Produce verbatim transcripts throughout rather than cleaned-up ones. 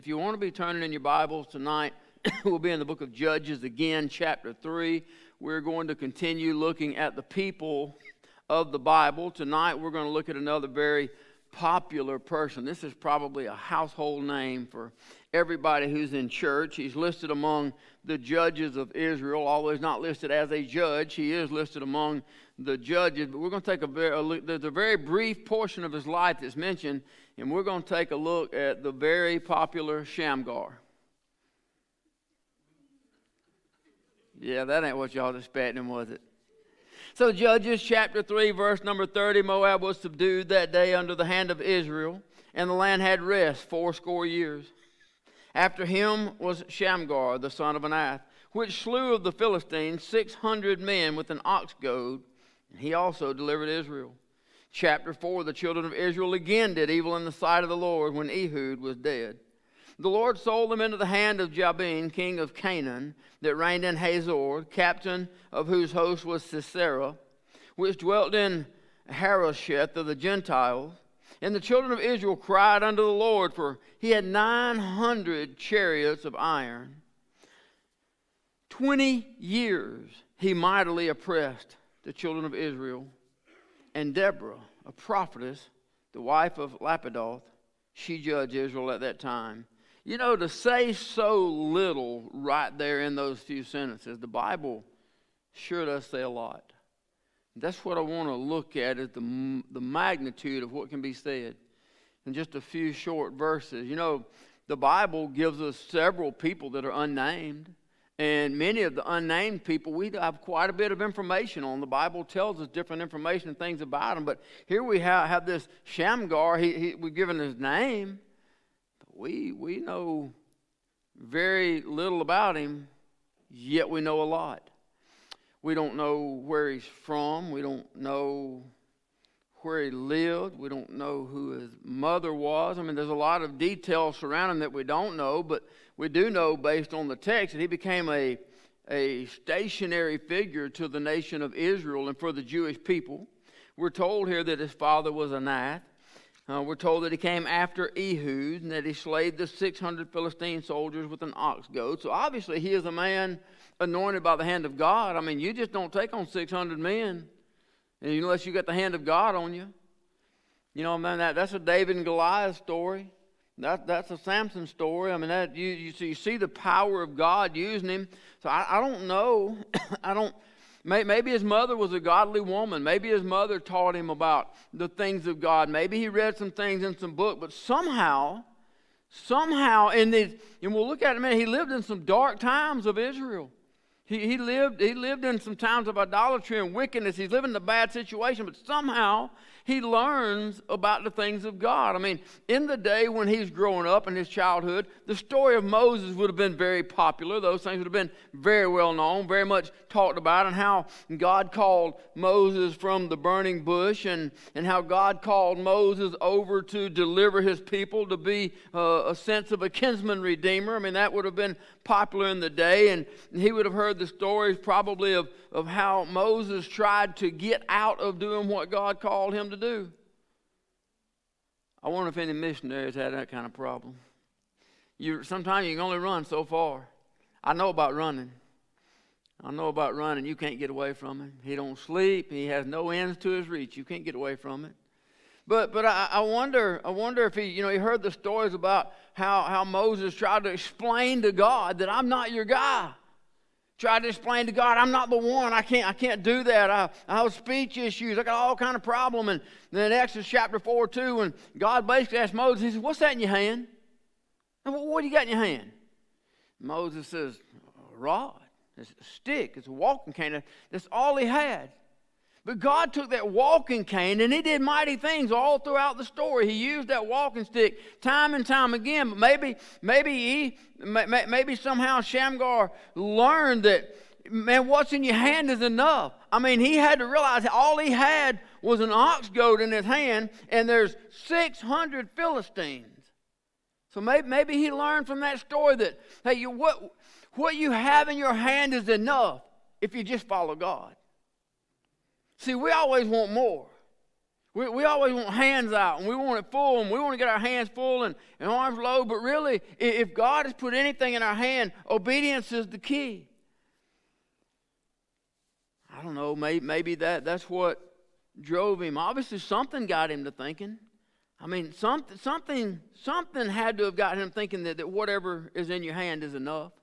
If you want to be turning in your Bibles tonight, we'll be in the book of Judges again, chapter three. We're going to continue looking at the people of the Bible. Tonight we're going to look at another very popular person. This is probably a household name for everybody who's in church. He's listed among the judges of Israel, although he's not listed as a judge. He is listed among the judges, but we're going to take a very, a look, there's a very brief portion of his life that's mentioned, and we're going to take a look at the very popular Shamgar. Yeah, that ain't what y'all expecting, was it? So Judges chapter three, verse number thirty, Moab was subdued that day under the hand of Israel, and the land had rest fourscore years. After him was Shamgar, the son of Anath, which slew of the Philistines six hundred men with an ox goad, and he also delivered Israel. Chapter four, the children of Israel again did evil in the sight of the Lord when Ehud was dead. The Lord sold them into the hand of Jabin, king of Canaan, that reigned in Hazor, captain of whose host was Sisera, which dwelt in Harosheth of the Gentiles. And the children of Israel cried unto the Lord, for he had nine hundred chariots of iron. Twenty years he mightily oppressed the children of Israel. And Deborah, a prophetess, the wife of Lapidoth, she judged Israel at that time. You know, to say so little right there in those few sentences, the Bible sure does say a lot. That's what I want to look at, is the, the magnitude of what can be said in just a few short verses. You know, the Bible gives us several people that are unnamed, and many of the unnamed people we have quite a bit of information on. The Bible tells us different information and things about them, but here we have, have this Shamgar. He, he, we've given his name. We we know very little about him, yet we know a lot. We don't know where he's from. We don't know where he lived. We don't know who his mother was. I mean, there's a lot of details surrounding him that we don't know, but we do know based on the text that he became a, a stationary figure to the nation of Israel and for the Jewish people. We're told here that his father was Anath. Uh, we're told that he came after Ehud and that he slayed the six hundred Philistine soldiers with an ox goad. So obviously he is a man anointed by the hand of God. I mean, you just don't take on six hundred men unless you got the hand of God on you. You know, man, that, that's a David and Goliath story. That, that's a Samson story. I mean, that you, you, see, you see the power of God using him. So I, I don't know. I don't... Maybe his mother was a godly woman. Maybe his mother taught him about the things of God. Maybe he read some things in some book. But somehow, somehow, in these, and we'll look at it in a minute, he lived in some dark times of Israel. He, he, lived, he lived in some times of idolatry and wickedness. He's living in a bad situation, but somehow he learns about the things of God. I mean, in the day when he's growing up in his childhood, the story of Moses would have been very popular. Those things would have been very well known, very much talked about, and how God called Moses from the burning bush, and, and how God called Moses over to deliver his people, to be uh, a sense of a kinsman redeemer. I mean, that would have been popular in the day, and he would have heard the stories probably of, of how Moses tried to get out of doing what God called him to do. I wonder if any missionaries had that kind of problem. You sometimes you can only run so far. I know about running. I know about running. You can't get away from him. He don't sleep. He has no ends to his reach. You can't get away from it. But but I, I wonder I wonder if he you know he heard the stories about how, how Moses tried to explain to God that I'm not your guy. Tried to explain to God, I'm not the one. I can't I can't do that. I, I have speech issues. I got all kind of problem. And then Exodus chapter four, two, when God basically asked Moses, he said, what's that in your hand? And what, what do you got in your hand? Moses says, a rod. It's a stick. It's a walking cane. That's all he had. But God took that walking cane and he did mighty things all throughout the story. He used that walking stick time and time again. But maybe, maybe he, maybe somehow Shamgar learned that, man, what's in your hand is enough. I mean, he had to realize that all he had was an ox goad in his hand, and there's six hundred Philistines. So maybe, maybe he learned from that story that, hey, you, what, what you have in your hand is enough if you just follow God. See, we always want more. We, we always want hands out, and we want it full, and we want to get our hands full and, and arms low. But really, if God has put anything in our hand, obedience is the key. I don't know, maybe, maybe that, that's what drove him. Obviously, something got him to thinking. I mean, something, something, something had to have gotten him thinking that, that whatever is in your hand is enough.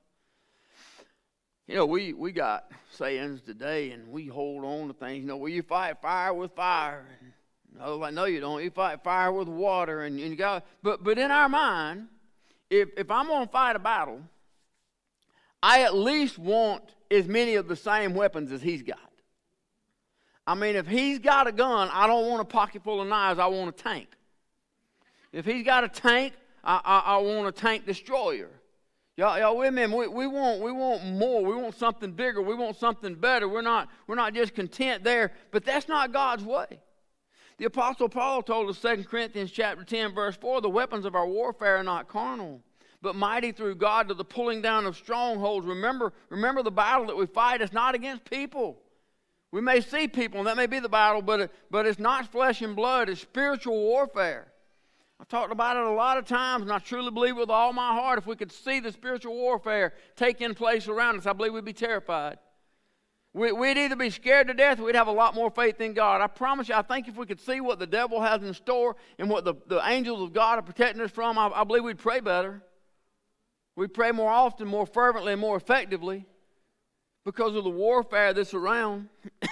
You know, we, we got sayings today, and we hold on to things. You know, well, you fight fire with fire. And, no, like, no, you don't. You fight fire with water, and, and you got. But but in our mind, if if I'm going to fight a battle, I at least want as many of the same weapons as he's got. I mean, if he's got a gun, I don't want a pocket full of knives. I want a tank. If he's got a tank, I I, I want a tank destroyer. Y'all, y'all with me? We, we want we want more. We want something bigger. We want something better. We're not we're not just content there. But that's not God's way. The Apostle Paul told us, Second Corinthians chapter ten, verse four, the weapons of our warfare are not carnal, but mighty through God to the pulling down of strongholds. Remember, remember the battle that we fight is not against people. We may see people, and that may be the battle, but, it, but it's not flesh and blood. It's spiritual warfare. I've talked about it a lot of times, and I truly believe with all my heart, if we could see the spiritual warfare taking place around us, I believe we'd be terrified. We'd either be scared to death or we'd have a lot more faith in God. I promise you, I think if we could see what the devil has in store and what the, the angels of God are protecting us from, I, I believe we'd pray better. We'd pray more often, more fervently, and more effectively because of the warfare that's around.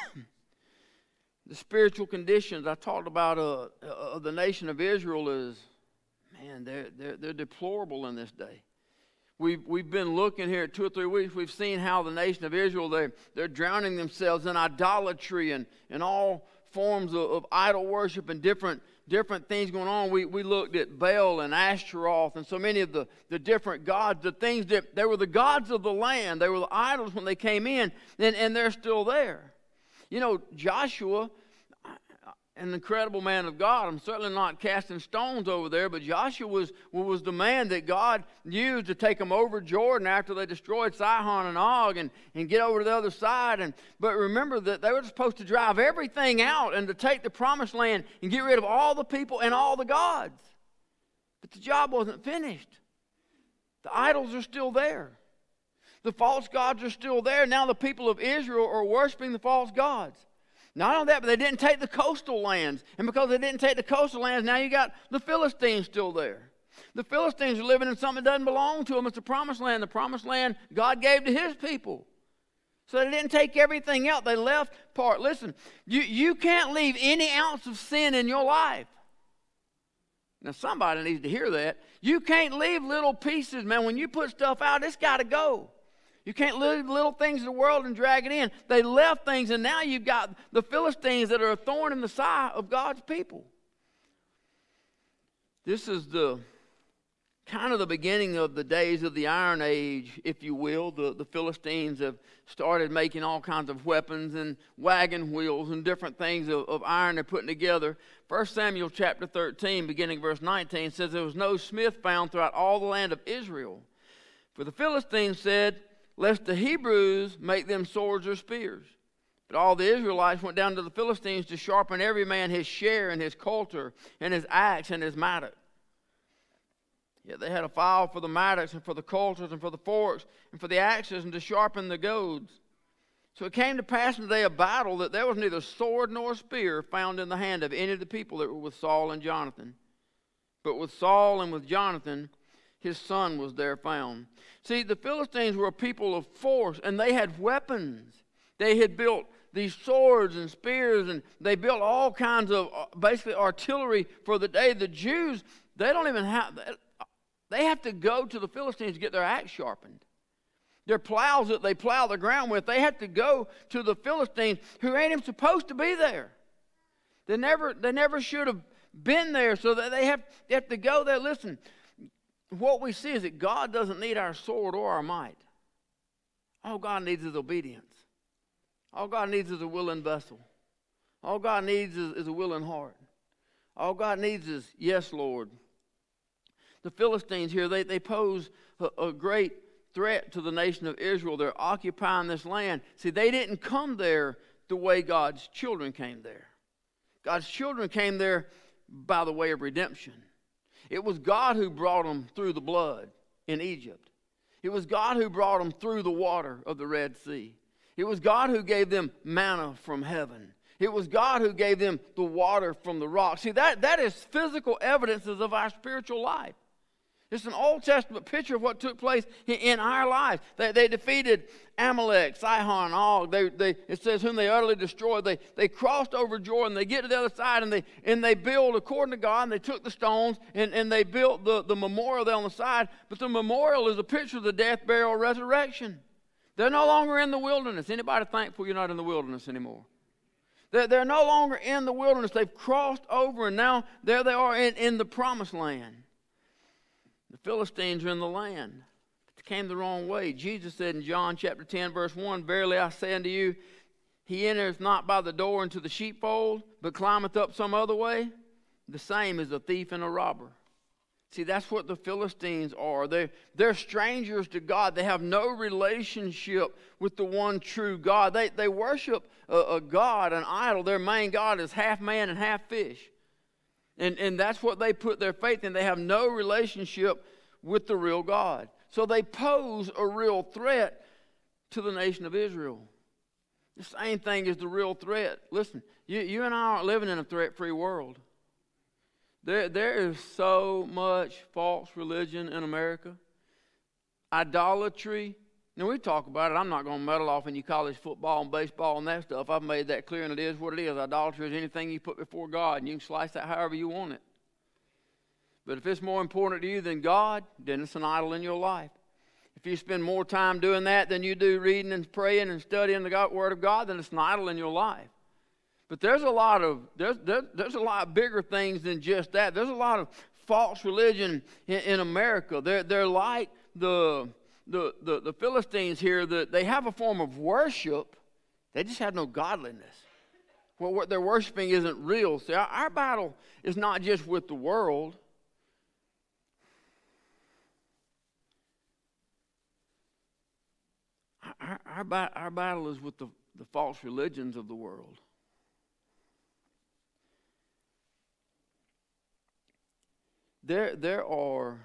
The spiritual conditions I talked about uh, of the nation of Israel is, man, they're, they're, they're deplorable in this day. We've, we've been looking here two or three weeks. We've seen how the nation of Israel, they're, they're drowning themselves in idolatry and, and all forms of, of idol worship and different, different things going on. We, we looked at Baal and Ashtaroth and so many of the, the different gods, the things that they were the gods of the land. They were the idols when they came in, and, and they're still there. You know, Joshua, an incredible man of God. I'm certainly not casting stones over there, but Joshua was, was the man that God used to take them over Jordan after they destroyed Sihon and Og and, and get over to the other side. And But remember that they were supposed to drive everything out and to take the promised land and get rid of all the people and all the gods. But the job wasn't finished. The idols are still there. The false gods are still there. Now the people of Israel are worshiping the false gods. Not only that, but they didn't take the coastal lands. And because they didn't take the coastal lands, now you got the Philistines still there. The Philistines are living in something that doesn't belong to them. It's the promised land. The promised land God gave to his people. So they didn't take everything out. They left part. Listen, you, you can't leave any ounce of sin in your life. Now somebody needs to hear that. You can't leave little pieces, man. When you put stuff out, it's got to go. You can't leave little things in the world and drag it in. They left things, and now you've got the Philistines that are a thorn in the side of God's people. This is the kind of the beginning of the days of the Iron Age, if you will. The, the Philistines have started making all kinds of weapons and wagon wheels and different things of, of iron they're putting together. First Samuel chapter thirteen, beginning verse nineteen, says there was no smith found throughout all the land of Israel. For the Philistines said, lest the Hebrews make them swords or spears. But all the Israelites went down to the Philistines to sharpen every man his share and his coulter and his axe and his mattock. Yet they had a file for the mattocks and for the coulters and for the forks and for the axes and to sharpen the goads. So it came to pass in the day of battle that there was neither sword nor spear found in the hand of any of the people that were with Saul and Jonathan. But with Saul and with Jonathan, his son was there found. See, the Philistines were a people of force, and they had weapons. They had built these swords and spears, and they built all kinds of basically artillery for the day. The Jews, they don't even have, they have to go to the Philistines to get their axe sharpened. Their plows that they plow the ground with, they have to go to the Philistines who ain't even supposed to be there. They never, they never should have been there, so that they have, they have to go there. Listen, what we see is that God doesn't need our sword or our might. All God needs is obedience. All God needs is a willing vessel. All God needs is, is a willing heart. All God needs is, yes, Lord. The Philistines here, they, they pose a, a great threat to the nation of Israel. They're occupying this land. See, they didn't come there the way God's children came there. God's children came there by the way of redemption. It was God who brought them through the blood in Egypt. It was God who brought them through the water of the Red Sea. It was God who gave them manna from heaven. It was God who gave them the water from the rock. See, that, that is physical evidences of our spiritual life. It's an Old Testament picture of what took place in our lives. They, they defeated Amalek, Sihon, Og. They, they, it says whom they utterly destroyed. They, they crossed over Jordan. They get to the other side and they, and they build according to God. And they took the stones and, and they built the, the memorial there on the side. But the memorial is a picture of the death, burial, resurrection. They're no longer in the wilderness. Anybody thankful you're not in the wilderness anymore? They're, they're no longer in the wilderness. They've crossed over and now there they are in, in the promised land. The Philistines are in the land. They came the wrong way. Jesus said in John chapter ten, verse one, verily I say unto you, he entereth not by the door into the sheepfold, but climbeth up some other way. The same is a thief and a robber. See, that's what the Philistines are. They're, they're strangers to God. They have no relationship with the one true God. They, they worship a, a God, an idol. Their main God is half man and half fish. And, and that's what they put their faith in. They have no relationship with the real God. So they pose a real threat to the nation of Israel. The same thing is the real threat. Listen, you, you and I aren't living in a threat-free world. There, there is so much false religion in America. Idolatry. Now, we talk about it. I'm not going to meddle off any college football and baseball and that stuff. I've made that clear, and it is what it is. Idolatry is anything you put before God, and you can slice that however you want it. But if it's more important to you than God, then it's an idol in your life. If you spend more time doing that than you do reading and praying and studying the God, Word of God, then it's an idol in your life. But there's a lot of there's there, there's a lot bigger things than just that. There's a lot of false religion in, in America. They're they're like the The, the, the Philistines here, that they have a form of worship. They just have no godliness. Well, what they're worshiping isn't real. See, our, our battle is not just with the world. Our, our, our battle is with the, the false religions of the world. There, there are...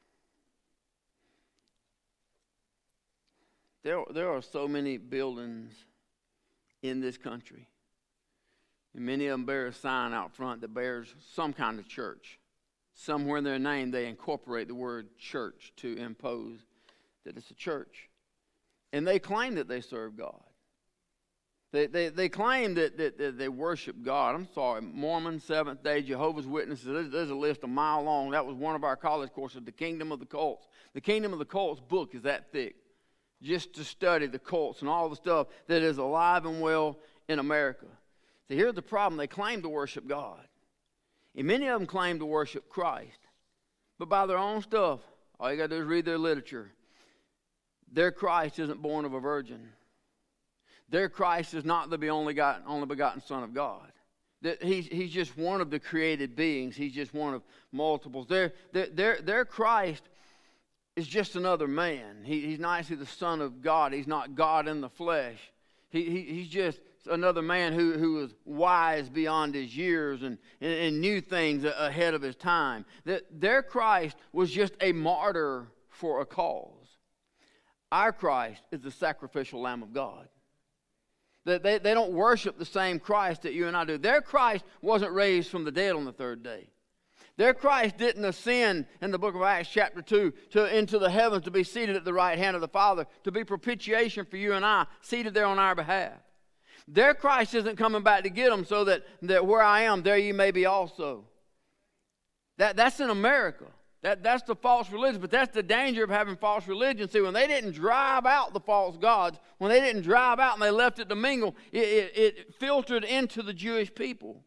There, there are so many buildings in this country. And many of them bear a sign out front that bears some kind of church. Somewhere in their name they incorporate the word church to impose that it's a church. And they claim that they serve God. They, they, they claim that, that, that they worship God. I'm sorry, Mormon, Seventh-day, Jehovah's Witnesses, there's, there's a list a mile long. That was one of our college courses, The Kingdom of the Cults. The Kingdom of the Cults book is that thick, just to study the cults and all the stuff that is alive and well in America. So here's the problem. They claim to worship God. And many of them claim to worship Christ. But by their own stuff, all you got to do is read their literature. Their Christ isn't born of a virgin. Their Christ is not the only, God, only begotten Son of God. That he's, he's just one of the created beings. He's just one of multiples. Their, their, their, their Christ is just another man. He, he's not actually the Son of God. He's not God in the flesh. He, he, he's just another man who, who was wise beyond his years and, and, and knew things ahead of his time. That their Christ was just a martyr for a cause. Our Christ is the sacrificial Lamb of God. That they, they don't worship the same Christ that you and I do. Their Christ wasn't raised from the dead on the third day. Their Christ didn't ascend in the book of Acts chapter two to, into the heavens to be seated at the right hand of the Father, to be propitiation for you and I, seated there on our behalf. Their Christ isn't coming back to get them so that, that where I am, there you may be also. That, that's in America. That, that's the false religion, but that's the danger of having false religion. See, when they didn't drive out the false gods, when they didn't drive out and they left it to mingle, it, it, it filtered into the Jewish people.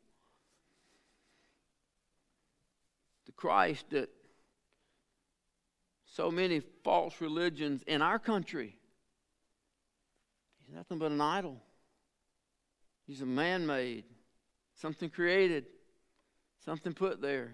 Christ that so many false religions in our country, he's nothing but an idol. He's a man-made, something created, something put there.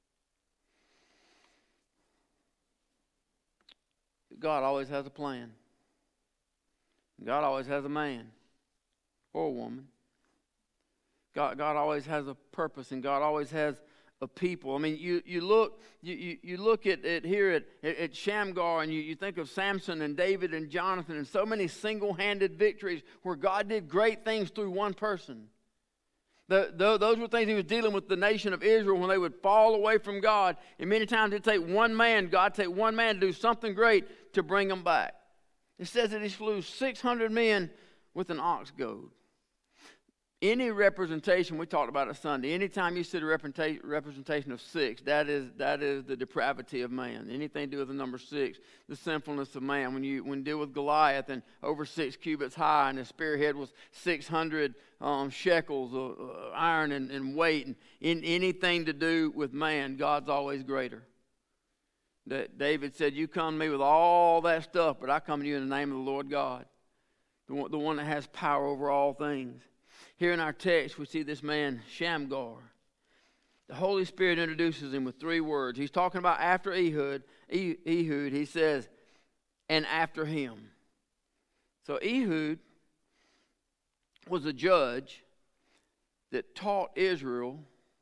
God always has a plan. God always has a man or a woman. God, God always has a purpose, and God always has a people. I mean, you, you look you, you, you look at it here at, at, at Shamgar, and you, you think of Samson and David and Jonathan and so many single-handed victories where God did great things through one person. The, the, those were things he was dealing with the nation of Israel when they would fall away from God. And many times it'd take one man, God take one man to do something great to bring them back. It says that he slew six hundred men with an ox goad. Any representation, we talked about it Sunday, anytime you see a representation of six, that is that is the depravity of man. Anything to do with the number six, the sinfulness of man. When you when you deal with Goliath and over six cubits high, and his spearhead was six hundred um, shekels of uh, iron and, and weight, and in anything to do with man, God's always greater. That David said, "You come to me with all that stuff, but I come to you in the name of the Lord God, the one, the one that has power over all things." Here in our text, we see this man, Shamgar. The Holy Spirit introduces him with three words. He's talking about after Ehud. Ehud, he says, and after him. So Ehud was a judge that taught Israel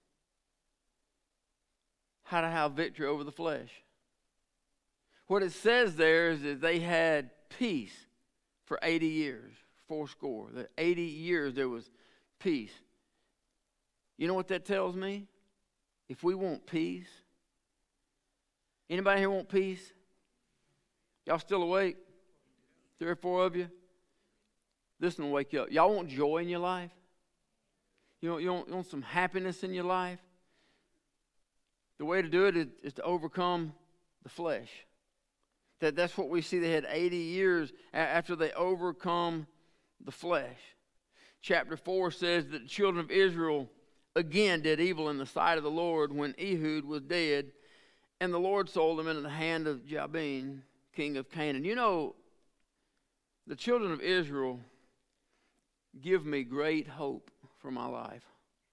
how to have victory over the flesh. What it says there is that they had peace for eighty years, four score. That eighty years there was peace. You know what that tells me? If we want peace, anybody here want peace? Y'all still awake? Three or four of you? This will wake you up. Y'all want joy in your life? You want, you want, you want some happiness in your life? The way to do it is, is to overcome the flesh. That, that's what we see. They had eighty years after they overcome the flesh. Chapter four says that the children of Israel again did evil in the sight of the Lord when Ehud was dead, and the Lord sold them into the hand of Jabin, king of Canaan. You know, the children of Israel give me great hope for my life,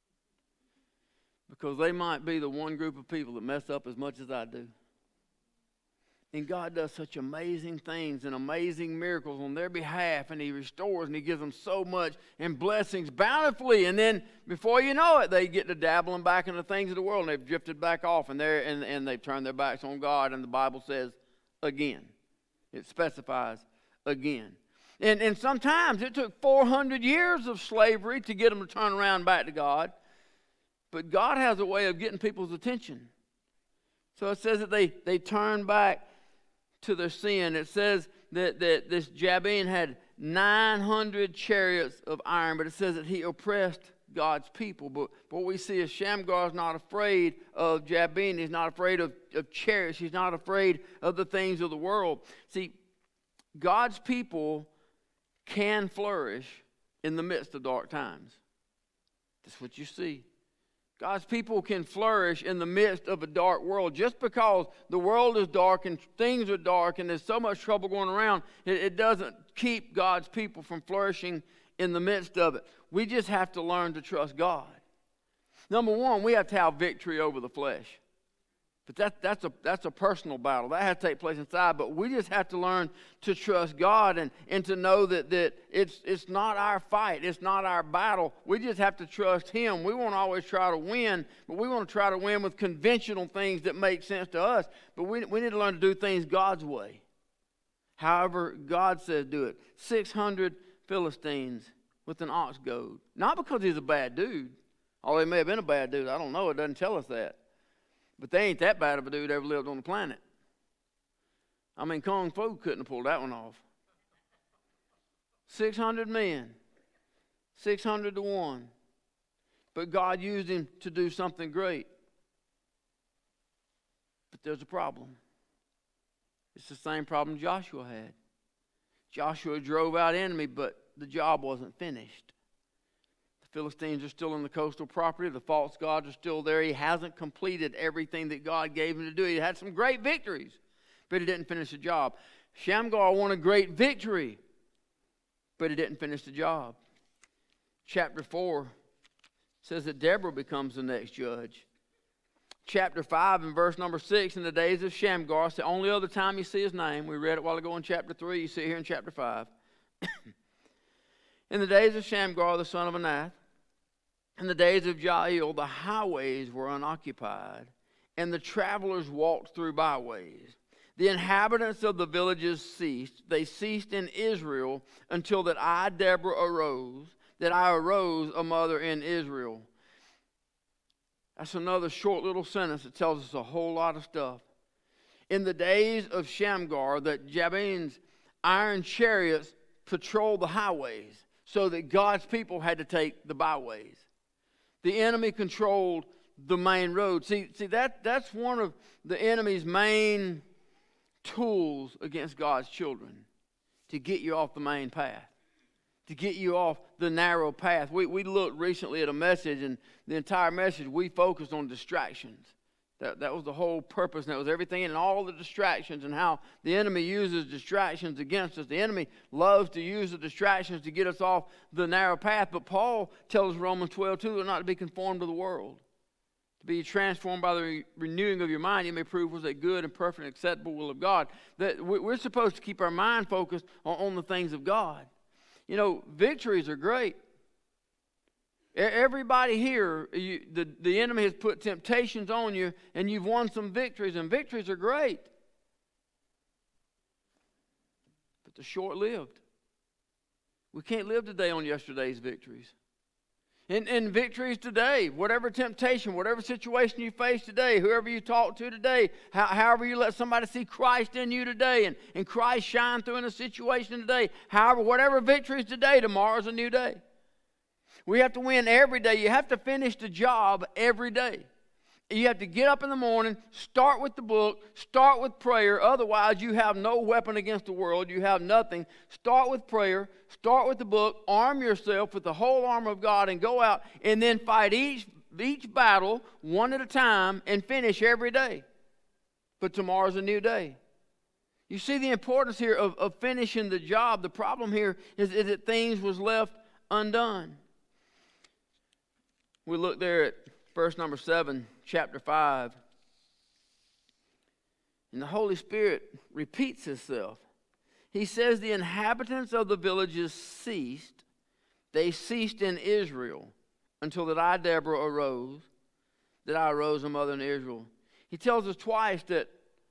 because they might be the one group of people that mess up as much as I do. And God does such amazing things and amazing miracles on their behalf, and he restores and he gives them so much and blessings bountifully. And then before you know it, they get to dabbling back into things of the world, and they've drifted back off, and they're and, and they've turned their backs on God. And the Bible says again. It specifies again. And and sometimes it took four hundred years of slavery to get them to turn around back to God. But God has a way of getting people's attention. So it says that they, they turn back to their sin. It says that, that this Jabin had nine hundred chariots of iron, but it says that he oppressed God's people. But, but what we see is Shamgar is not afraid of Jabin. He's not afraid of, of chariots. He's not afraid of the things of the world. See, God's people can flourish in the midst of dark times. That's what you see. God's people can flourish in the midst of a dark world. Just because the world is dark and things are dark and there's so much trouble going around, it, it doesn't keep God's people from flourishing in the midst of it. We just have to learn to trust God. Number one, we have to have victory over the flesh. But that, that's, a, that's a personal battle. That has to take place inside. But we just have to learn to trust God and, and to know that, that it's, it's not our fight. It's not our battle. We just have to trust him. We won't always try to win, but we want to try to win with conventional things that make sense to us. But we, we need to learn to do things God's way. However God says do it. six hundred Philistines with an ox goad. Not because he's a bad dude. Although he may have been a bad dude. I don't know. It doesn't tell us that. But they ain't that bad of a dude ever lived on the planet. I mean, Kung Fu couldn't have pulled that one off. six hundred men. six hundred to one. But God used him to do something great. But there's a problem. It's the same problem Joshua had. Joshua drove out enemy, but the job wasn't finished. Philistines are still in the coastal property. The false gods are still there. He hasn't completed everything that God gave him to do. He had some great victories, but he didn't finish the job. Shamgar won a great victory, but he didn't finish the job. Chapter four says that Deborah becomes the next judge. Chapter five and verse number six, in the days of Shamgar, it's the only other time you see his name. We read it a while ago in chapter three. You see it here in chapter five. In the days of Shamgar, the son of Anath, In the days of Jael, the highways were unoccupied, and the travelers walked through byways. The inhabitants of the villages ceased. They ceased in Israel until that I, Deborah, arose, that I arose a mother in Israel. That's another short little sentence that tells us a whole lot of stuff. In the days of Shamgar, that Jabin's iron chariots patrolled the highways so that God's people had to take the byways. The enemy controlled the main road. See, see that, that's one of the enemy's main tools against God's children, to get you off the main path, to get you off the narrow path. We, we looked recently at a message, and the entire message we focused on distractions. That, that was the whole purpose, and that was everything, and all the distractions, and how the enemy uses distractions against us. The enemy loves to use the distractions to get us off the narrow path. But Paul tells Romans twelve two, not to be conformed to the world, to be transformed by the re- renewing of your mind, you may prove was a good and perfect and acceptable will of God. That we're supposed to keep our mind focused on, on the things of God. You know, victories are great. Everybody here, you, the, the enemy has put temptations on you, and you've won some victories, and victories are great. But they're short-lived. We can't live today on yesterday's victories. And, and victories today, whatever temptation, whatever situation you face today, whoever you talk to today, how, however you let somebody see Christ in you today, and, and Christ shine through in a situation today, however, whatever victories today, tomorrow's a new day. We have to win every day. You have to finish the job every day. You have to get up in the morning, start with the book, start with prayer. Otherwise, you have no weapon against the world. You have nothing. Start with prayer, start with the book, arm yourself with the whole armor of God, and go out and then fight each, each battle one at a time and finish every day. But tomorrow's a new day. You see the importance here of, of finishing the job. The problem here is, is that things was left undone. We look there at verse number seven, chapter five. And the Holy Spirit repeats himself. He says, the inhabitants of the villages ceased. They ceased in Israel until that I, Deborah, arose, that I arose a mother in Israel. He tells us twice that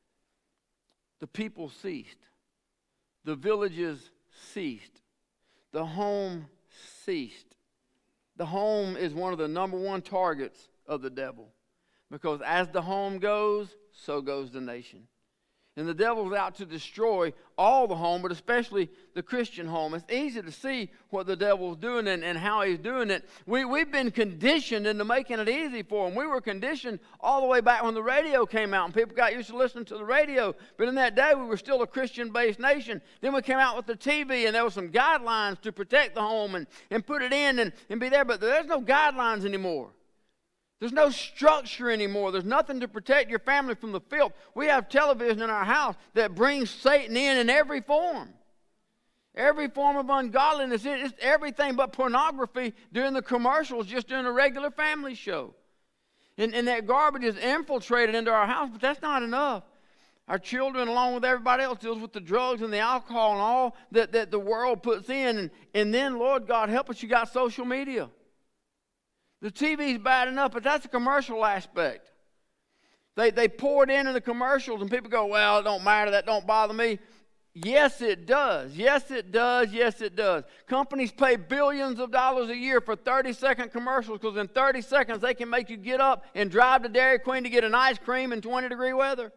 the people ceased. The villages ceased. The home ceased. The home is one of the number one targets of the devil. Because as the home goes, so goes the nation. And the devil's out to destroy all the home, but especially the Christian home. It's easy to see what the devil's doing and, and how he's doing it. We, we've been conditioned into making it easy for him. We were conditioned all the way back when the radio came out and people got used to listening to the radio. But in that day, we were still a Christian-based nation. Then we came out with the T V, and there were some guidelines to protect the home and, and put it in and, and be there. But there's no guidelines anymore. There's no structure anymore. There's nothing to protect your family from the filth. We have television in our house that brings Satan in in every form. Every form of ungodliness. It's everything but pornography during the commercials, just during a regular family show. And, and that garbage is infiltrated into our house, but that's not enough. Our children, along with everybody else, deals with the drugs and the alcohol and all that, that the world puts in. And, and then, Lord God, help us, you got social media. The T V's bad enough, but that's a commercial aspect. They they pour it into the commercials, and people go, well, it don't matter, that don't bother me. Yes, it does. Yes, it does. Yes, it does. Companies pay billions of dollars a year for thirty-second commercials because in thirty seconds they can make you get up and drive to Dairy Queen to get an ice cream in twenty-degree weather.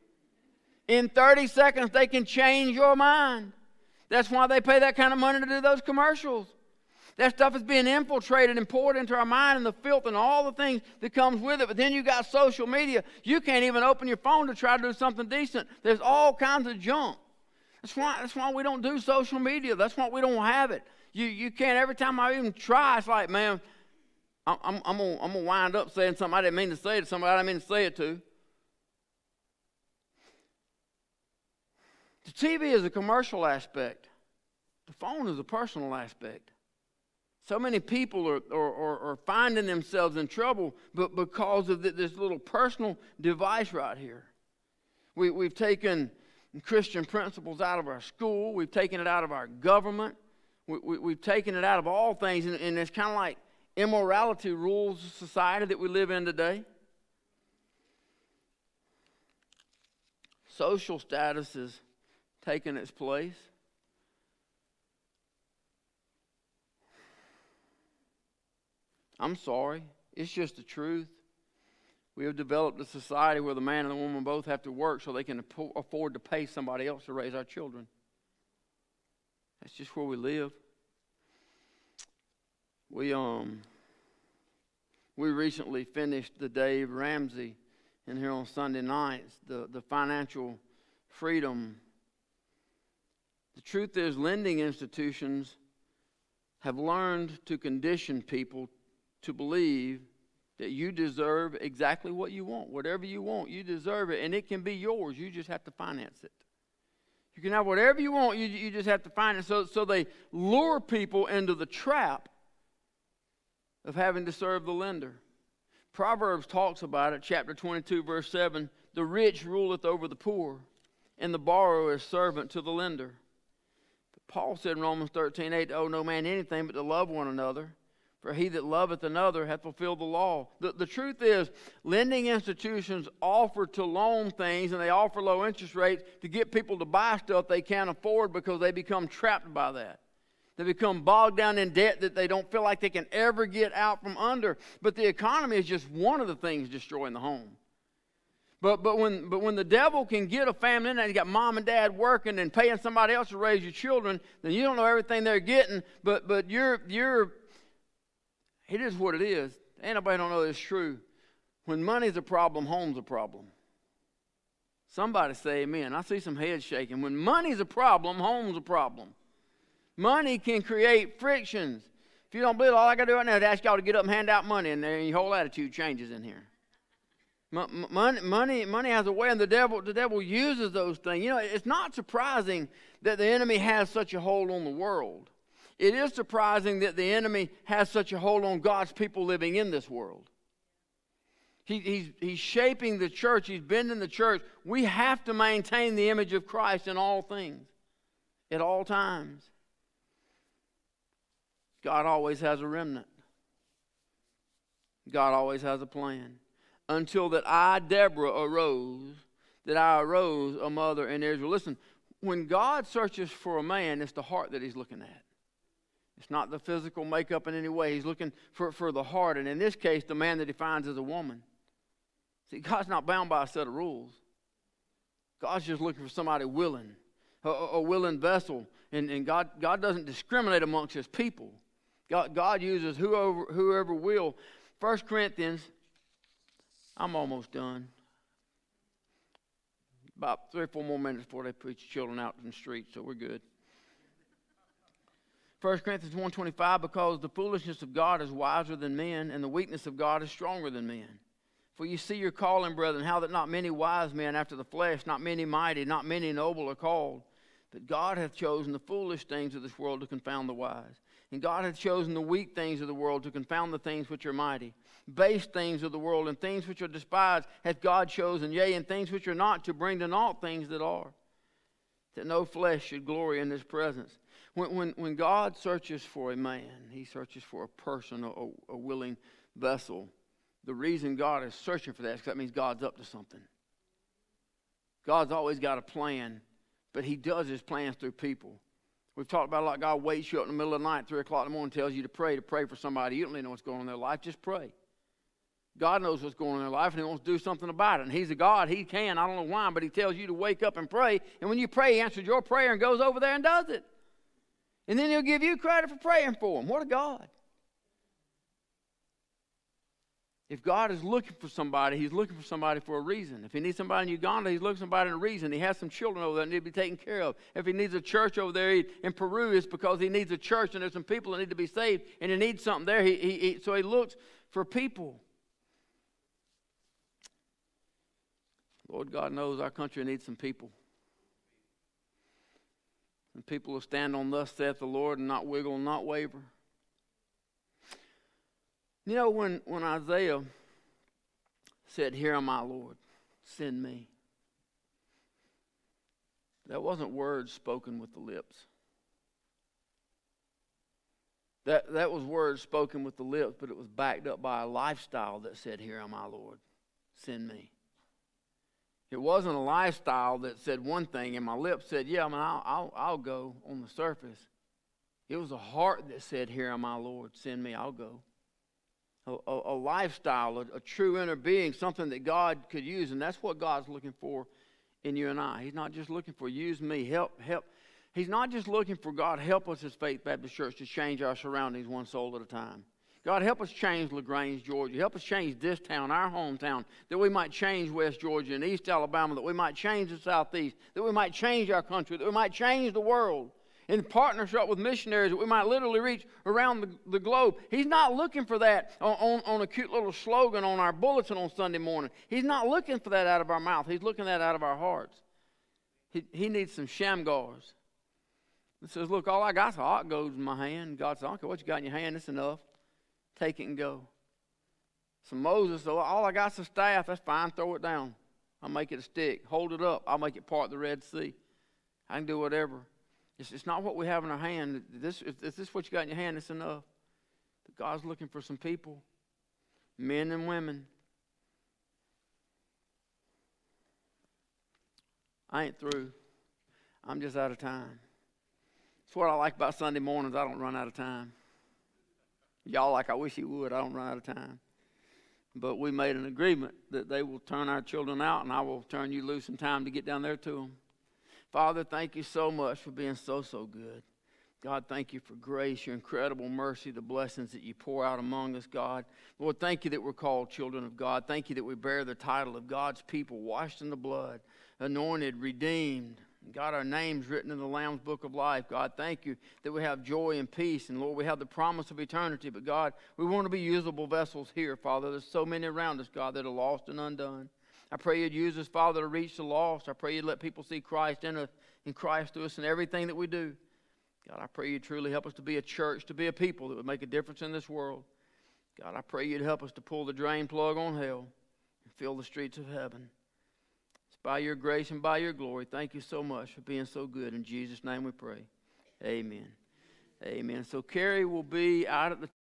In thirty seconds they can change your mind. That's why they pay that kind of money to do those commercials. That stuff is being infiltrated and poured into our mind, and the filth and all the things that comes with it. But then you got social media. You can't even open your phone to try to do something decent. There's all kinds of junk. That's why, that's why we don't do social media. That's why we don't have it. You, you can't, every time I even try, it's like, man, I'm, I'm, I'm going I'm to wind up saying something I didn't mean to say to somebody I didn't mean to say it to. The T V is a commercial aspect. The phone is a personal aspect. So many people are, are, are, are finding themselves in trouble but because of this little personal device right here. We, we've taken Christian principles out of our school. We've taken it out of our government. We, we, we've taken it out of all things, and, and it's kind of like Immorality rules the society that we live in today. Social status is taking its place. I'm sorry. It's just the truth. We have developed a society where the man and the woman both have to work so they can afford to pay somebody else to raise our children. That's just where we live. We um we recently finished the Dave Ramsey in here on Sunday nights, the, the financial freedom. The truth is, lending institutions have learned to condition people to believe that you deserve exactly what you want. Whatever you want, you deserve it, and it can be yours. You just have to finance it. You can have whatever you want, you, you just have to finance it. So, so they lure people into the trap of having to serve the lender. Proverbs talks about it, chapter twenty-two, verse seven. The rich ruleth over the poor, and the borrower is servant to the lender. But Paul said in Romans thirteen, eight, owe no man anything but to love one another. For he that loveth another hath fulfilled the law. The, the truth is, lending institutions offer to loan things, and they offer low interest rates to get people to buy stuff they can't afford because they become trapped by that. They become bogged down in debt that they don't feel like they can ever get out from under. But the economy is just one of the things destroying the home. But but when but when the devil can get a family in there, you got mom and dad working and paying somebody else to raise your children, then you don't know everything they're getting. But but you're you're it is what it is. Ain't nobody don't know it's true. When money's a problem, home's a problem. Somebody say amen. I see some heads shaking. When money's a problem, home's a problem. Money can create frictions. If you don't believe it, all I got to do right now is ask y'all to get up and hand out money, and there your whole attitude changes in here. Money, money, money has a way, and the devil, the devil uses those things. You know, it's not surprising that the enemy has such a hold on the world. It is surprising that the enemy has such a hold on God's people living in this world. He, he's, he's shaping the church. He's bending the church. We have to maintain the image of Christ in all things, at all times. God always has a remnant. God always has a plan. Until that I, Deborah, arose, that I arose a mother in Israel. Listen, when God searches for a man, it's the heart that he's looking at. It's not the physical makeup in any way. He's looking for, for the heart. And in this case, the man that he finds is a woman. See, God's not bound by a set of rules. God's just looking for somebody willing, a, a willing vessel. And, and God, God doesn't discriminate amongst his people. God, God uses whoever, whoever will. First Corinthians, I'm almost done. About three or four more minutes before they put your children out in the street, so we're good. First Corinthians one twenty-five, because the foolishness of God is wiser than men, and the weakness of God is stronger than men. For you see your calling, brethren, how that not many wise men after the flesh, not many mighty, not many noble are called. But God hath chosen the foolish things of this world to confound the wise. And God hath chosen the weak things of the world to confound the things which are mighty. Base things of the world and things which are despised hath God chosen, yea, and things which are not, to bring to naught things that are, that no flesh should glory in his presence. When, when, when God searches for a man, he searches for a person, a, a willing vessel. The reason God is searching for that is because that means God's up to something. God's always got a plan, but he does his plans through people. We've talked about a lot. God wakes you up in the middle of the night, three o'clock in the morning, tells you to pray, to pray for somebody. You don't really know what's going on in their life. Just pray. God knows what's going on in their life, and he wants to do something about it. And he's a God. He can. I don't know why, but he tells you to wake up and pray. And when you pray, he answers your prayer and goes over there and does it. And then he'll give you credit for praying for him. What a God. If God is looking for somebody, he's looking for somebody for a reason. If he needs somebody in Uganda, he's looking for somebody in a reason. He has some children over there that need to be taken care of. If he needs a church over there in Peru, it's because he needs a church and there's some people that need to be saved and he needs something there. He, he, he, so he looks for people. Lord God knows our country needs some people. And people will stand on thus saith the Lord and not wiggle and not waver. You know, when, when Isaiah said, "Here am I, Lord, send me," that wasn't words spoken with the lips. That, that was words spoken with the lips, but it was backed up by a lifestyle that said, here am I, Lord, send me. It wasn't a lifestyle that said one thing and my lips said, yeah, I mean, I'll, I'll, I'll go on the surface. It was a heart that said, here am I, Lord, send me, I'll go. A, a, a lifestyle, a, a true inner being, something that God could use, and that's what God's looking for in you and I. He's not just looking for, use me, help, help. He's not just looking for, God, help us as Faith Baptist Church to change our surroundings one soul at a time. God, help us change LaGrange, Georgia. Help us change this town, our hometown, that we might change West Georgia and East Alabama, that we might change the Southeast, that we might change our country, that we might change the world. In partnership with missionaries, that we might literally reach around the, the globe. He's not looking for that on, on, on a cute little slogan on our bulletin on Sunday morning. He's not looking for that out of our mouth. He's looking at that out of our hearts. He, he needs some Shamgars. He says, look, all I got is hot goes in my hand. God says, I don't care what you got in your hand, it's enough. Take it and go. So Moses said, all I got is a staff, that's fine, throw it down. I'll make it a stick. Hold it up, I'll make it part of the Red Sea. I can do whatever. It's, it's not what we have in our hand. This, if, if this is what you got in your hand, it's enough. But God's looking for some people, men and women. I ain't through. I'm just out of time. That's what I like about Sunday mornings. I don't run out of time. Y'all like, I wish you would. I don't run out of time. But we made an agreement that they will turn our children out, and I will turn you loose in time to get down there to them. Father, thank you so much for being so, so good. God, thank you for grace, your incredible mercy, the blessings that you pour out among us, God. Lord, thank you that we're called children of God. Thank you that we bear the title of God's people, washed in the blood, anointed, redeemed. God, our names written in the Lamb's Book of Life. God, thank you that we have joy and peace. And Lord, we have the promise of eternity. But God, we want to be usable vessels here, Father. There's so many around us, God, that are lost and undone. I pray you'd use us, Father, to reach the lost. I pray you'd let people see Christ in us, in Christ through us in everything that we do. God, I pray you'd truly help us to be a church, to be a people that would make a difference in this world. God, I pray you'd help us to pull the drain plug on hell and fill the streets of heaven. It's by your grace and by your glory. Thank you so much for being so good. In Jesus' name we pray. Amen. Amen. So Carrie will be out at the